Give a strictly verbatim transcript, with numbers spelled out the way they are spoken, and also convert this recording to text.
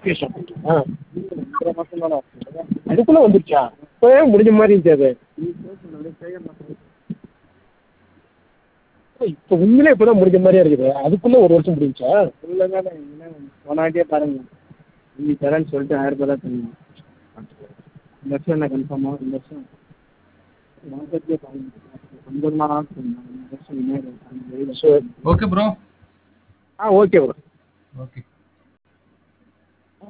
Notification ஆ அதுக்குள்ளே வந்துருச்சா? இப்போவே முடிஞ்ச மாதிரி இருந்துச்சு அது. இப்போ உண்மையிலே இப்போ தான் முடிஞ்ச மாதிரியா இருக்குது. அதுக்குள்ளே ஒரு வருஷம் முடிஞ்சா இல்லைங்க போனாட்டியே பாருங்க இன்னைக்கு தரேன்னு சொல்லிட்டு ஆயிரம் ரூபாய் தான் தரணும். இந்த வருஷம் என்ன கன்ஃபார்மாக இந்த வருஷம் மார்க்கெட்லேயே பாருங்க ஐம்பது நாள் இந்த வருஷம் ஓகே ப்ரோ. ஆ ஓகே ப்ரோ. ஓகே.